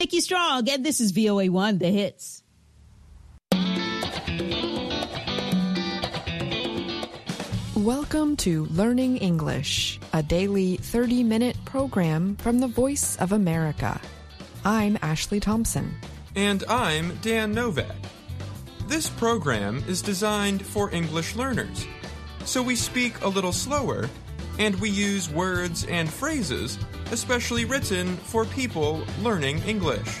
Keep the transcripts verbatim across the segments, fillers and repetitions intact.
Nikki Strong, and this is V O A one, The Hits. Welcome to Learning English, a daily thirty-minute program from the Voice of America. I'm Ashley Thompson. And I'm Dan Novak. This program is designed for English learners, so we speak a little slower, and we use words and phrases especially written for people learning English.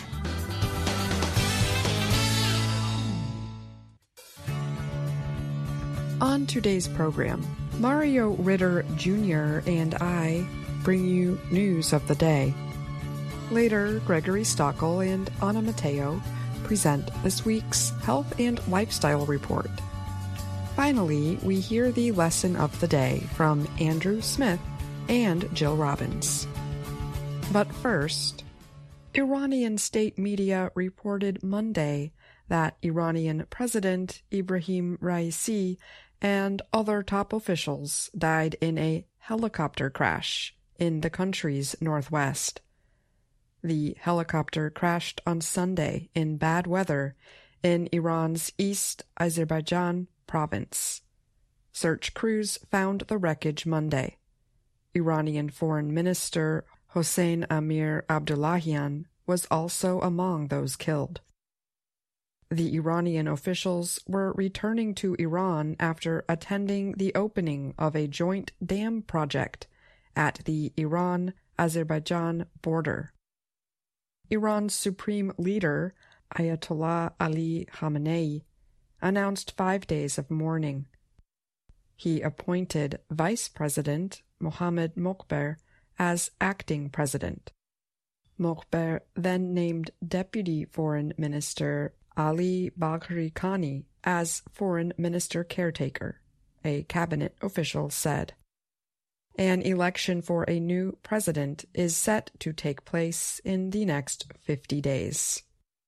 On today's program, Mario Ritter Junior and I bring you news of the day. Later, Gregory Stockel and Anna Mateo present this week's Health and Lifestyle Report. Finally, we hear the lesson of the day from Andrew Smith and Jill Robbins. But first, Iranian state media reported Monday that Iranian President Ibrahim Raisi and other top officials died in a helicopter crash in the country's northwest. The helicopter crashed on Sunday in bad weather in Iran's East Azerbaijan province. Search crews found the wreckage Monday. Iranian Foreign Minister Hossein Amir Abdullahian was also among those killed. The Iranian officials were returning to Iran after attending the opening of a joint dam project at the Iran-Azerbaijan border. Iran's supreme leader, Ayatollah Ali Khamenei, announced five days of mourning. He appointed Vice President Mohammad Mokhber as acting president. Mokhber then named Deputy Foreign Minister Ali Bagheri Khani as Foreign Minister Caretaker, a cabinet official said. An election for a new president is set to take place in the next fifty days.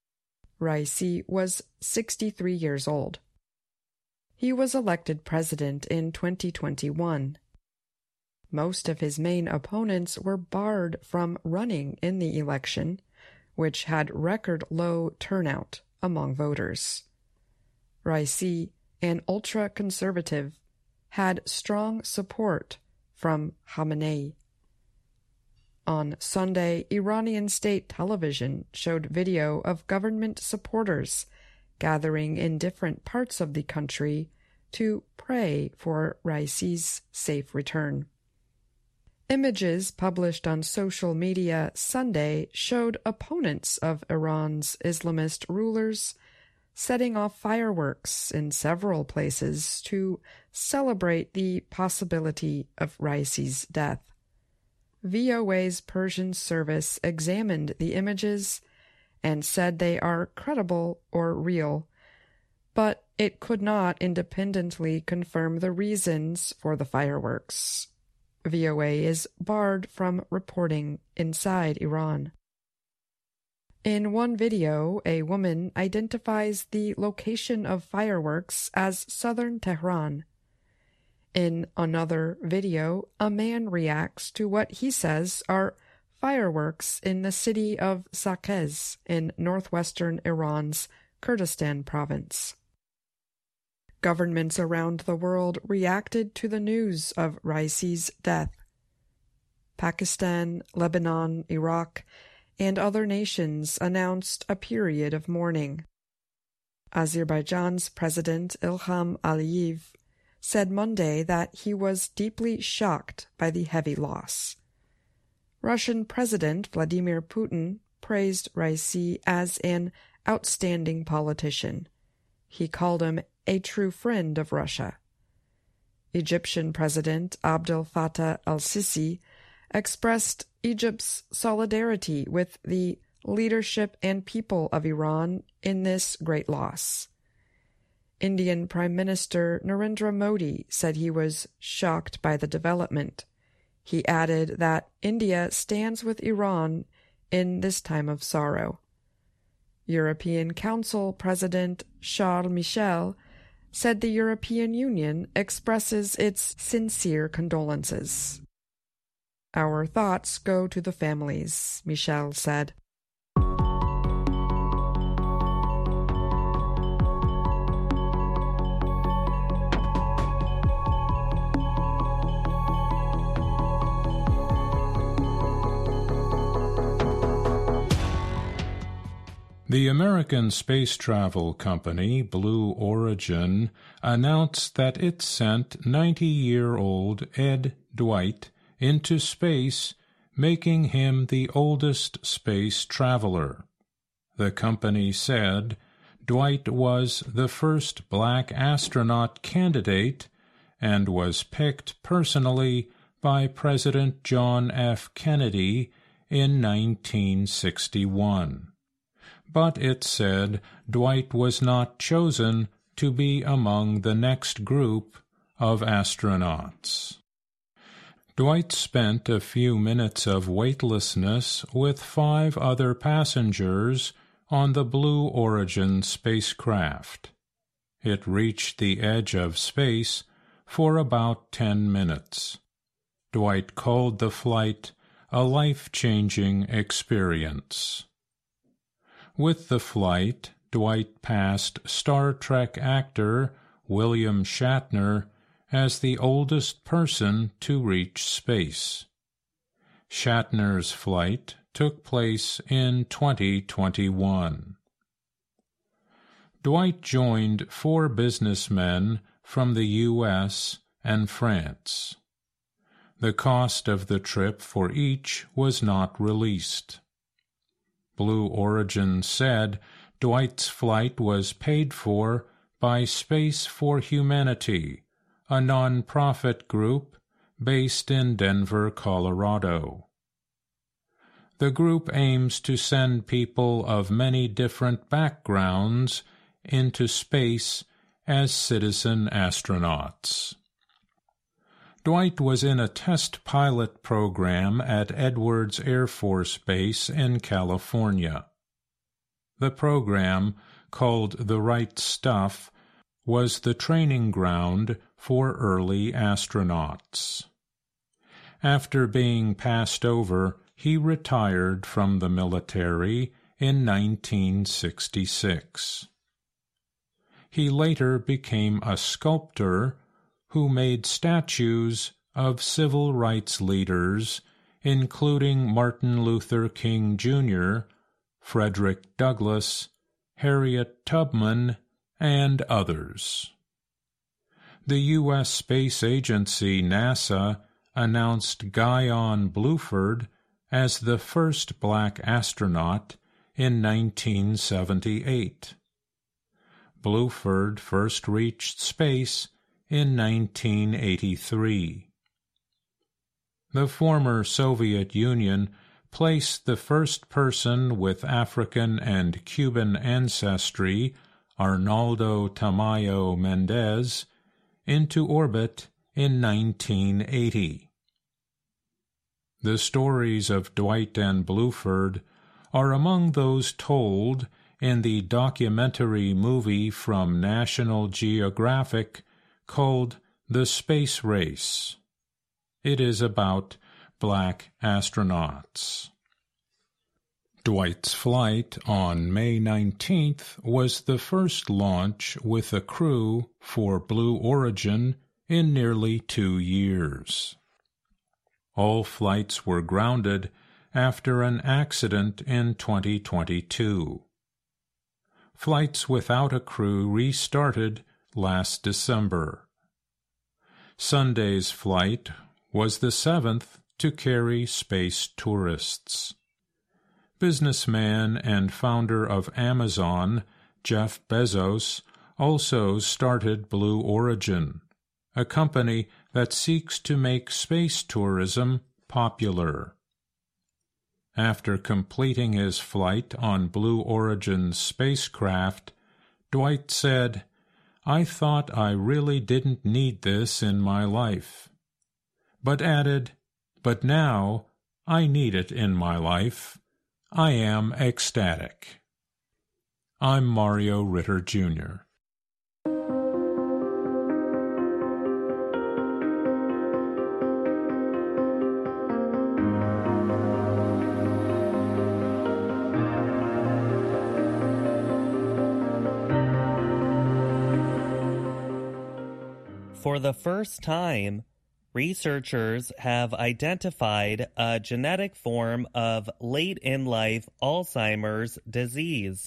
Raisi was sixty-three years old. He was elected president in twenty twenty-one. Most of his main opponents were barred from running in the election, which had record-low turnout among voters. Raisi, an ultra-conservative, had strong support from Khamenei. On Sunday, Iranian state television showed video of government supporters gathering in different parts of the country to pray for Raisi's safe return. Images published on social media Sunday showed opponents of Iran's Islamist rulers setting off fireworks in several places to celebrate the possibility of Raisi's death. V O A's Persian service examined the images and said they are credible or real, but it could not independently confirm the reasons for the fireworks. V O A is barred from reporting inside Iran. In one video, a woman identifies the location of fireworks as southern Tehran. In another video, a man reacts to what he says are fireworks in the city of Saqqez in northwestern Iran's Kurdistan province. Governments around the world reacted to the news of Raisi's death. Pakistan, Lebanon, Iraq, and other nations announced a period of mourning. Azerbaijan's President Ilham Aliyev said Monday that he was deeply shocked by the heavy loss. Russian President Vladimir Putin praised Raisi as an outstanding politician. He called him a true friend of Russia. Egyptian President Abdel Fattah el-Sisi expressed Egypt's solidarity with the leadership and people of Iran in this great loss. Indian Prime Minister Narendra Modi said he was shocked by the development. He added that India stands with Iran in this time of sorrow. European Council President Charles Michel said the European Union expresses its sincere condolences. Our thoughts go to the families, Michel said. The American space travel company Blue Origin announced that it sent ninety-year-old Ed Dwight into space, making him the oldest space traveler. The company said Dwight was the first black astronaut candidate and was picked personally by President John F. Kennedy in nineteen sixty-one. But it said Dwight was not chosen to be among the next group of astronauts. Dwight spent a few minutes of weightlessness with five other passengers on the Blue Origin spacecraft. It reached the edge of space for about ten minutes. Dwight called the flight a life-changing experience. With the flight, Dwight passed Star Trek actor William Shatner as the oldest person to reach space. Shatner's flight took place in twenty twenty-one. Dwight joined four businessmen from the U S and France. The cost of the trip for each was not released. Blue Origin said Dwight's flight was paid for by Space for Humanity, a non-profit group based in Denver, Colorado. The group aims to send people of many different backgrounds into space as citizen astronauts. Dwight was in a test pilot program at Edwards Air Force Base in California. The program, called The Right Stuff, was the training ground for early astronauts. After being passed over, he retired from the military in nineteen sixty-six. He later became a sculptor who made statues of civil rights leaders, including Martin Luther King Junior, Frederick Douglass, Harriet Tubman, and others. The U S Space Agency NASA announced Guyon Bluford as the first black astronaut in nineteen seventy-eight. Bluford first reached space in nineteen eighty-three. The former Soviet Union placed the first person with African and Cuban ancestry, Arnaldo Tamayo Mendez, into orbit in nineteen eighty. The stories of Dwight and Bluford are among those told in the documentary movie from National Geographic called The Space Race. It is about black astronauts. Dwight's flight on May nineteenth was the first launch with a crew for Blue Origin in nearly two years. All flights were grounded after an accident in twenty twenty-two. Flights without a crew restarted last December. Sunday's flight was the seventh to carry space tourists. Businessman and founder of Amazon, Jeff Bezos, also started Blue Origin, a company that seeks to make space tourism popular. After completing his flight on Blue Origin's spacecraft, Dwight said, "I thought I really didn't need this in my life," but added, "But now I need it in my life. I am ecstatic." I'm Mario Ritter, Junior For the first time, researchers have identified a genetic form of late-in-life Alzheimer's disease.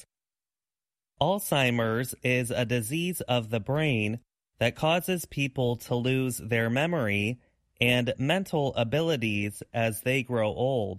Alzheimer's is a disease of the brain that causes people to lose their memory and mental abilities as they grow old.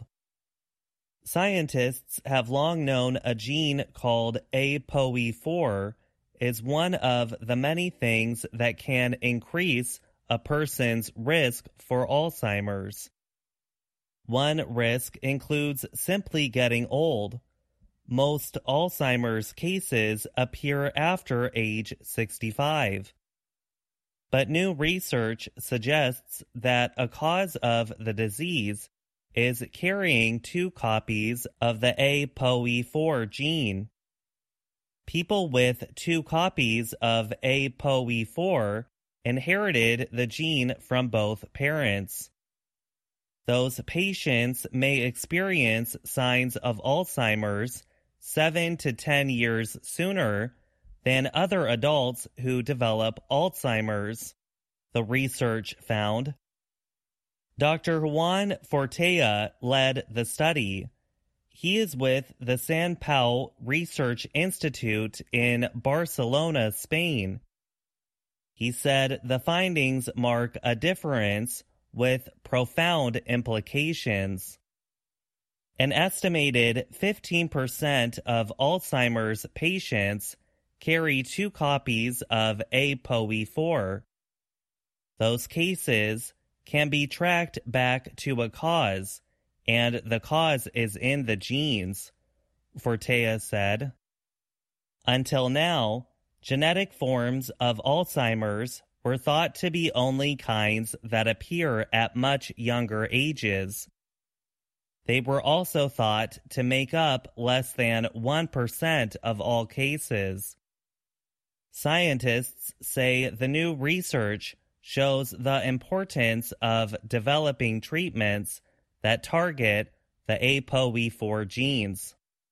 Scientists have long known a gene called A P O E four is one of the many things that can increase a person's risk for Alzheimer's. One risk includes simply getting old. Most Alzheimer's cases appear after age sixty-five. But new research suggests that a cause of the disease is carrying two copies of the A P O E four gene. People with two copies of A P O E four inherited the gene from both parents. Those patients may experience signs of Alzheimer's seven to ten years sooner than other adults who develop Alzheimer's, the research found. Doctor Juan Fortea led the study. He is with the Sant Pau Research Institute in Barcelona, Spain. He said the findings mark a difference with profound implications. An estimated fifteen percent of Alzheimer's patients carry two copies of A P O E four. Those cases can be tracked back to a cause, and the cause is in the genes, Fortea said. Until now, genetic forms of Alzheimer's were thought to be only kinds that appear at much younger ages. They were also thought to make up less than one percent of all cases. Scientists say the new research shows the importance of developing treatments that target the A P O E four genes.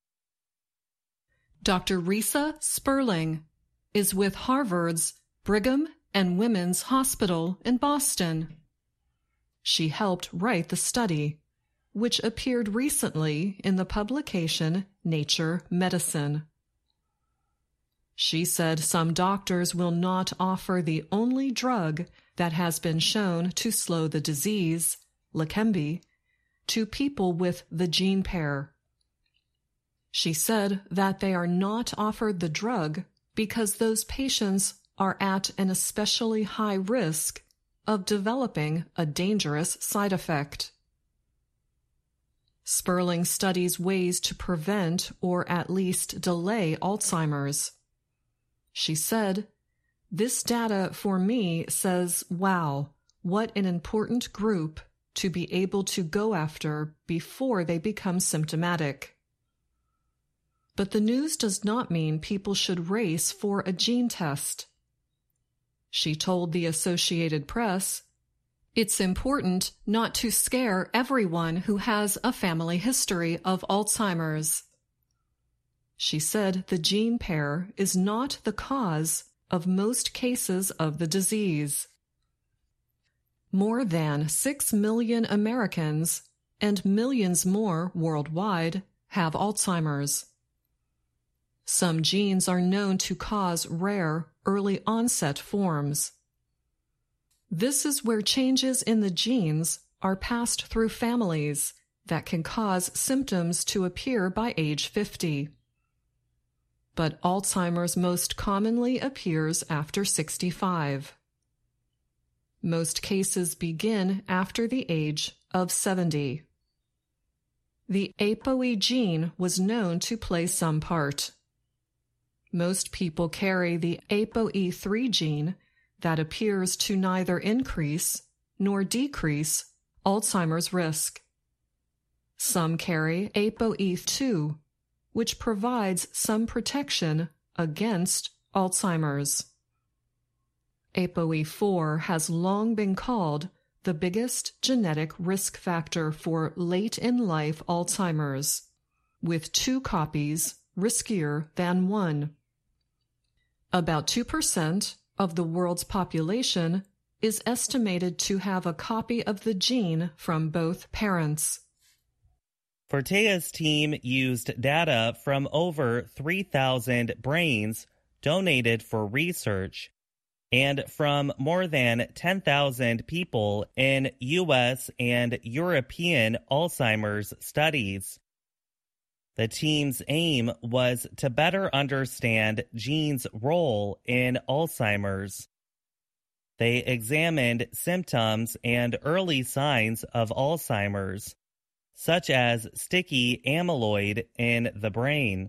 Doctor Risa Sperling is with Harvard's Brigham and Women's Hospital in Boston. She helped write the study, which appeared recently in the publication Nature Medicine. She said some doctors will not offer the only drug that has been shown to slow the disease, Leqembi, to people with the gene pair. She said that they are not offered the drug because those patients are at an especially high risk of developing a dangerous side effect. Sperling studies ways to prevent or at least delay Alzheimer's. She said, "This data for me says, wow, what an important group to be able to go after before they become symptomatic." But the news does not mean people should race for a gene test. She told the Associated Press, "It's important not to scare everyone who has a family history of Alzheimer's." She said the gene pair is not the cause of most cases of the disease. More than six million Americans and millions more worldwide have Alzheimer's. Some genes are known to cause rare, early onset forms. This is where changes in the genes are passed through families that can cause symptoms to appear by age fifty. But Alzheimer's most commonly appears after sixty-five. Most cases begin after the age of seventy. The A P O E gene was known to play some part. Most people carry the A P O E three gene that appears to neither increase nor decrease Alzheimer's risk. Some carry A P O E two, which provides some protection against Alzheimer's. A P O E four has long been called the biggest genetic risk factor for late-in-life Alzheimer's, with two copies riskier than one. About two percent of the world's population is estimated to have a copy of the gene from both parents. Fortea's team used data from over three thousand brains donated for research and from more than ten thousand people in U S and European Alzheimer's studies. The team's aim was to better understand genes' role in Alzheimer's. They examined symptoms and early signs of Alzheimer's, such as sticky amyloid in the brain.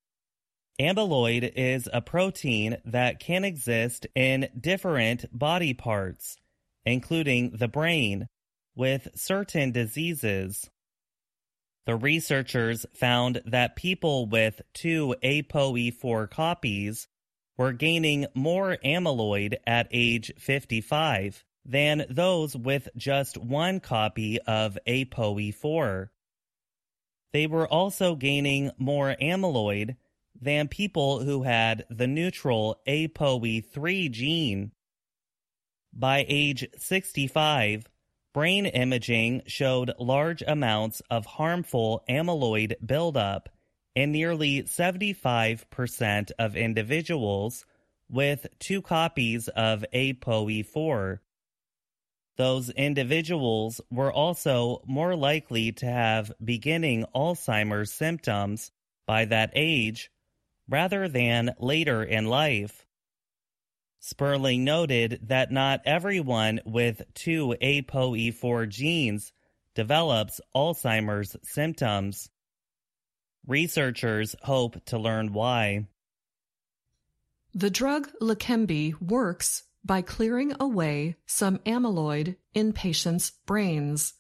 Amyloid is a protein that can exist in different body parts, including the brain, with certain diseases. The researchers found that people with two A P O E four copies were gaining more amyloid at age fifty-five than those with just one copy of A P O E four. They were also gaining more amyloid than people who had the neutral A P O E three gene. By age sixty-five, brain imaging showed large amounts of harmful amyloid buildup in nearly seventy-five percent of individuals with two copies of A P O E four. Those individuals were also more likely to have beginning Alzheimer's symptoms by that age rather than later in life. Sperling noted that not everyone with two A P O E four genes develops Alzheimer's symptoms. Researchers hope to learn why. The drug Leqembi works by clearing away some amyloid in patients' brains.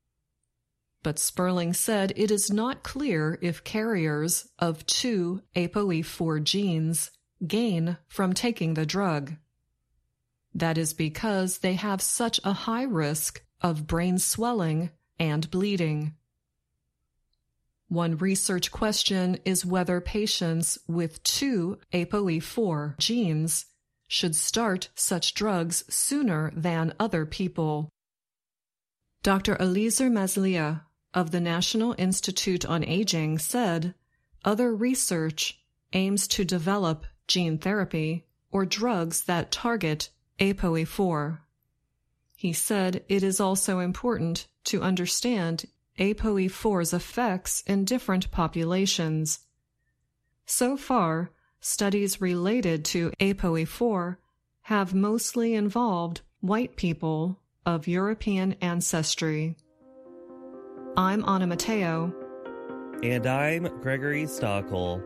But Sperling said it is not clear if carriers of two A P O E four genes gain from taking the drug. That is because they have such a high risk of brain swelling and bleeding. One research question is whether patients with two A P O E four genes should start such drugs sooner than other people. Doctor Eliezer Maslia of the National Institute on Aging said other research aims to develop gene therapy or drugs that target A P O E four. He said it is also important to understand A P O E four's effects in different populations. So far, studies related to A P O E four have mostly involved white people of European ancestry. I'm Anna Matteo. And I'm Gregory Stockel.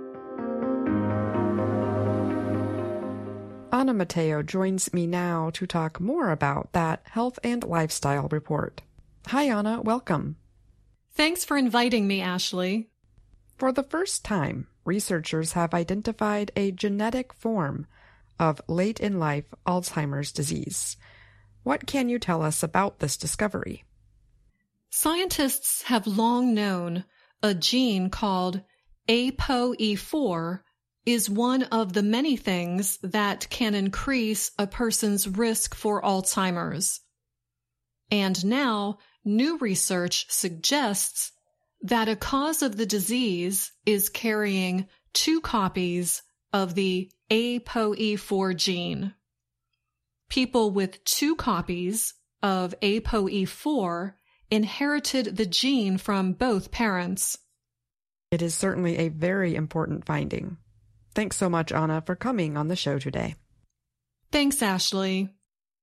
Anna Matteo joins me now to talk more about that health and lifestyle report. Hi, Anna. Welcome. Thanks for inviting me, Ashley. For the first time, researchers have identified a genetic form of late-in-life Alzheimer's disease. What can you tell us about this discovery? Scientists have long known a gene called A P O E four is one of the many things that can increase a person's risk for Alzheimer's. And now, new research suggests that a cause of the disease is carrying two copies of the A P O E four gene. People with two copies of A P O E four inherited the gene from both parents. It is certainly a very important finding. Thanks so much, Anna, for coming on the show today. Thanks, Ashley.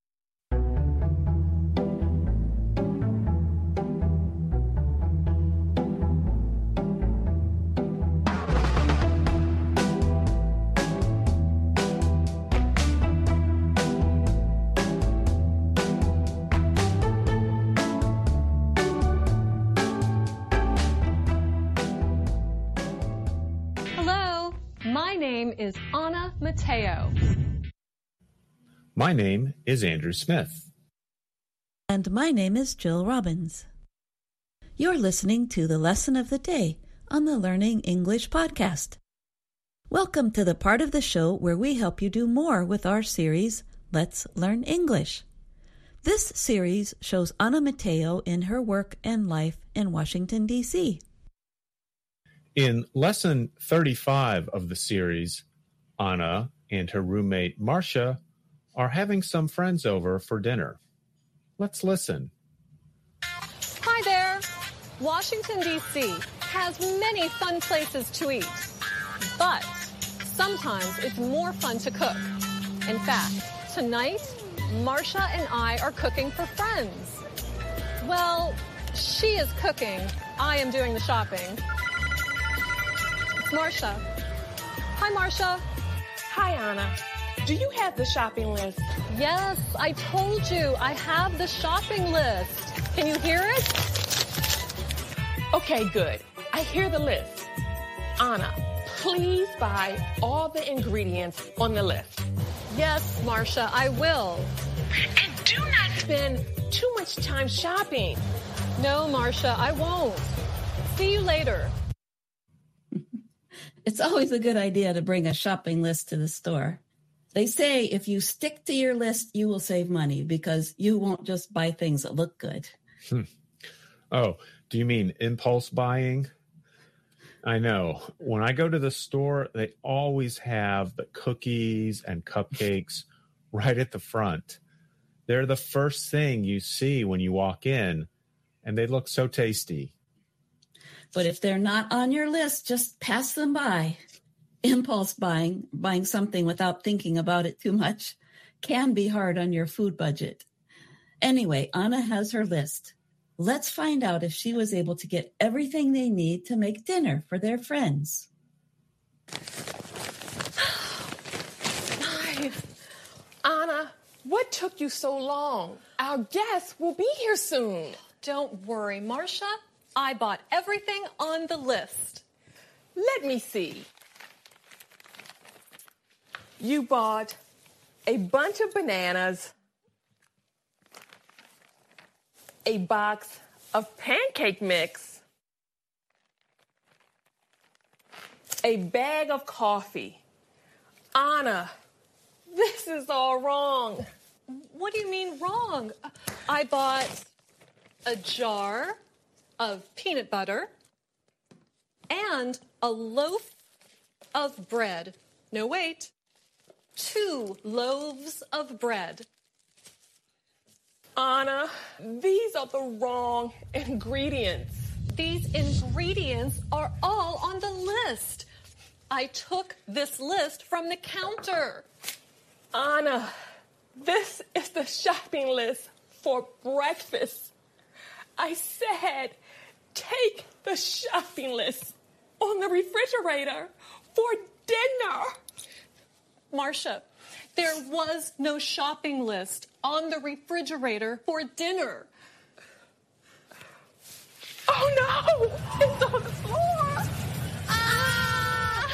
My name is Anna Matteo. My name is Andrew Smith. And my name is Jill Robbins. You're listening to the Lesson of the Day on the Learning English podcast. Welcome to the part of the show where we help you do more with our series, Let's Learn English. This series shows Anna Mateo in her work and life in Washington, D C. In lesson thirty-five of the series, Anna and her roommate Marcia are having some friends over for dinner. Let's listen. Hi there. Washington, D C has many fun places to eat, but sometimes it's more fun to cook. In fact, tonight, Marcia and I are cooking for friends. Well, she is cooking. I am doing the shopping. It's Marcia. Hi, Marcia. Hi, Anna. Do you have the shopping list? Yes, I told you. I have the shopping list. Can you hear it? Okay, good. I hear the list. Anna, please buy all the ingredients on the list. Yes, Marcia, I will. And do not spend too much time shopping. No, Marcia, I won't. See you later. It's always a good idea to bring a shopping list to the store. They say if you stick to your list, you will save money because you won't just buy things that look good. Hmm. Oh, do you mean impulse buying? I know. When I go to the store, they always have the cookies and cupcakes right at the front. They're the first thing you see when you walk in, and they look so tasty. But if they're not on your list, just pass them by. Impulse buying, buying something without thinking about it too much, can be hard on your food budget. Anyway, Anna has her list. Let's find out if she was able to get everything they need to make dinner for their friends. Nice. Anna, what took you so long? Our guests will be here soon. Don't worry, Marcia. I bought everything on the list. Let me see. You bought a bunch of bananas, a box of pancake mix, a bag of coffee. Anna, this is all wrong. What do you mean wrong? I bought a jar of peanut butter and a loaf of bread. No, wait. Two loaves of bread. Anna, these are the wrong ingredients. These ingredients are all on the list. I took this list from the counter. Anna, this is the shopping list for breakfast. I said, take the shopping list on the refrigerator for dinner. Marcia, there was no shopping list on the refrigerator for dinner. Oh no! It's on the floor! Ah!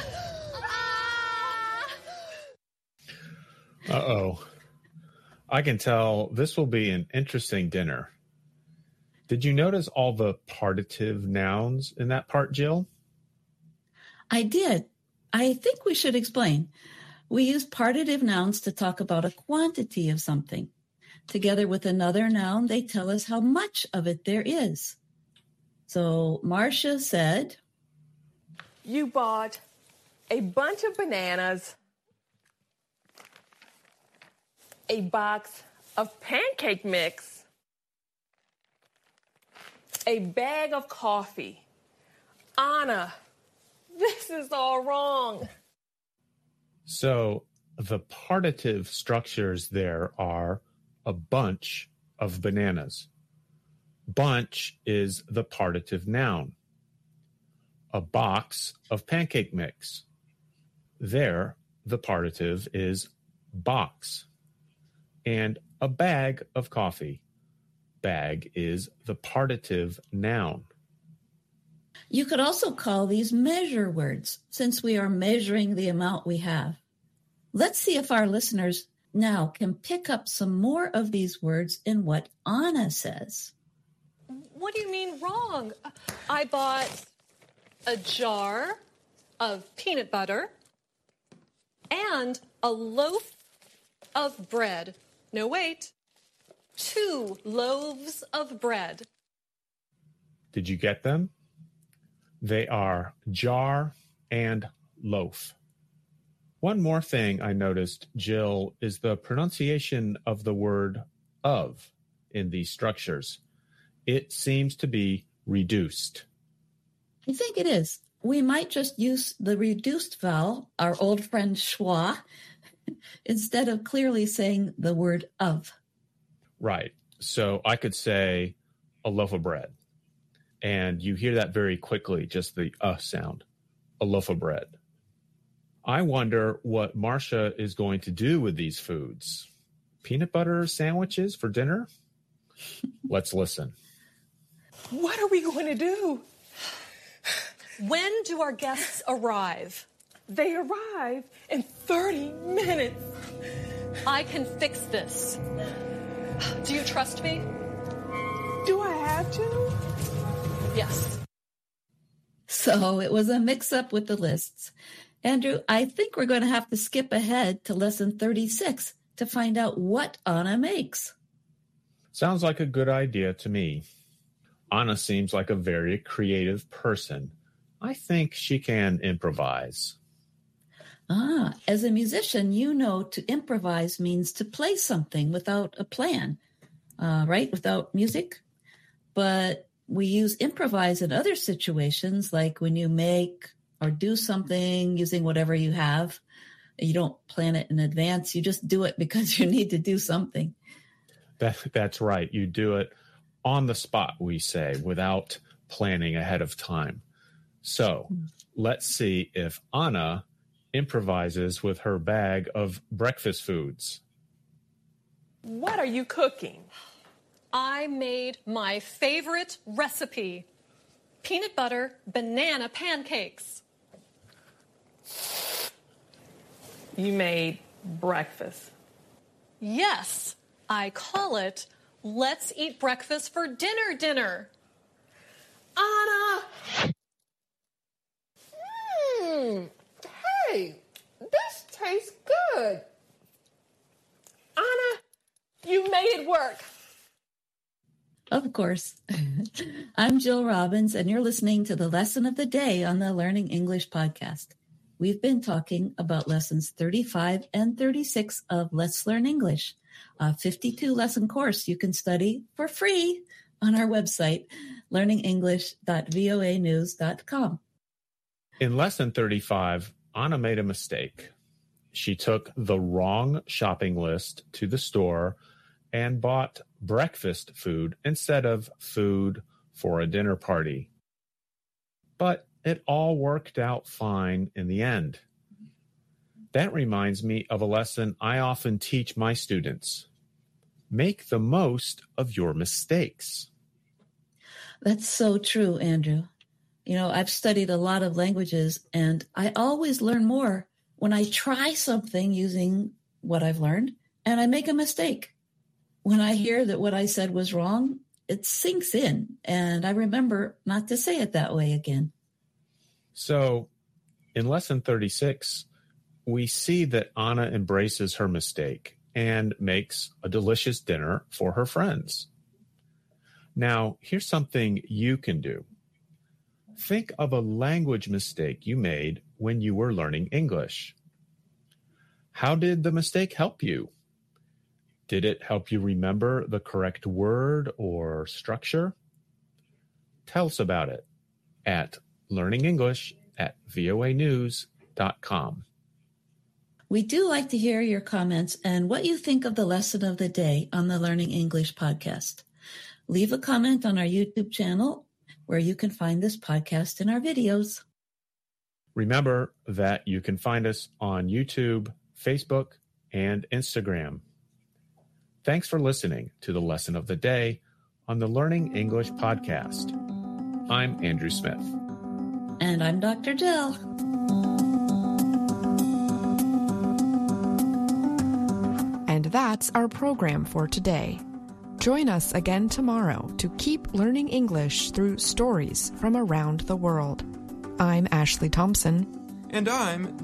Ah! Uh-oh. I can tell this will be an interesting dinner. Did you notice all the partitive nouns in that part, Jill? I did. I think we should explain. We use partitive nouns to talk about a quantity of something. Together with another noun, they tell us how much of it there is. So Marcia said, you bought a bunch of bananas, a box of pancake mix, a bag of coffee. Anna, this is all wrong. So the partitive structures there are a bunch of bananas. Bunch is the partitive noun. A box of pancake mix. There, the partitive is box. And a bag of coffee. Bag is the partitive noun. you could also call these measure words, since we are measuring the amount we have. Let's see if our listeners now can pick up some more of these words in what Anna says. What do you mean wrong? I bought a jar of peanut butter and a loaf of bread. No, wait. two loaves of bread. Did you get them? They are jar and loaf. One more thing I noticed, Jill, is the pronunciation of the word of in these structures. It seems to be reduced. I think it is. We might just use the reduced vowel, our old friend schwa, instead of clearly saying the word of. Right. So I could say a loaf of bread. And you hear that very quickly, just the uh sound, a loaf of bread. I wonder what Marcia is going to do with these foods. Peanut butter sandwiches for dinner? Let's listen. What are we going to do? When do our guests arrive? They arrive in thirty minutes. I can fix this. Do you trust me? Do I have to? Yes. So it was a mix-up with the lists. Andrew, I think we're going to have to skip ahead to lesson thirty-six to find out what Anna makes. Sounds like a good idea to me. Anna seems like a very creative person. I think she can improvise. Ah, as a musician, you know to improvise means to play something without a plan, uh, right? Without music. But we use improvise in other situations, like when you make or do something using whatever you have. You don't plan it in advance. You just do it because you need to do something. That, that's right. You do it on the spot, we say, without planning ahead of time. So let's see if Anna improvises with her bag of breakfast foods. What are you cooking? I made my favorite recipe, peanut butter banana pancakes. You made breakfast. Yes, I call it let's eat breakfast for dinner dinner. Anna! Mmm, hey, this tastes good. Anna, you made it work. Of course. I'm Jill Robbins, and you're listening to the Lesson of the Day on the Learning English podcast. We've been talking about lessons thirty-five and thirty-six of Let's Learn English, a fifty-two lesson course you can study for free on our website, learning english dot voa news dot com. In lesson thirty-five, Anna made a mistake. She took the wrong shopping list to the store and bought breakfast food instead of food for a dinner party. But it all worked out fine in the end. That reminds me of a lesson I often teach my students. Make the most of your mistakes. That's so true, Andrew. You know, I've studied a lot of languages, and I always learn more when I try something using what I've learned and I make a mistake. When I hear that what I said was wrong, it sinks in, and I remember not to say it that way again. So, in lesson thirty-six, we see that Anna embraces her mistake and makes a delicious dinner for her friends. Now, here's something you can do. Think of a language mistake you made when you were learning English. How did the mistake help you? Did it help you remember the correct word or structure? Tell us about it at learning english at voa news dot com. We do like to hear your comments and what you think of the lesson of the day on the Learning English podcast. Leave a comment on our YouTube channel where you can find this podcast and our videos. Remember that you can find us on YouTube, Facebook, and Instagram. Thanks for listening to the Lesson of the Day on the Learning English podcast. I'm Andrew Smith. And I'm Doctor Jill. And that's our program for today. Join us again tomorrow to keep learning English through stories from around the world. I'm Ashley Thompson. And I'm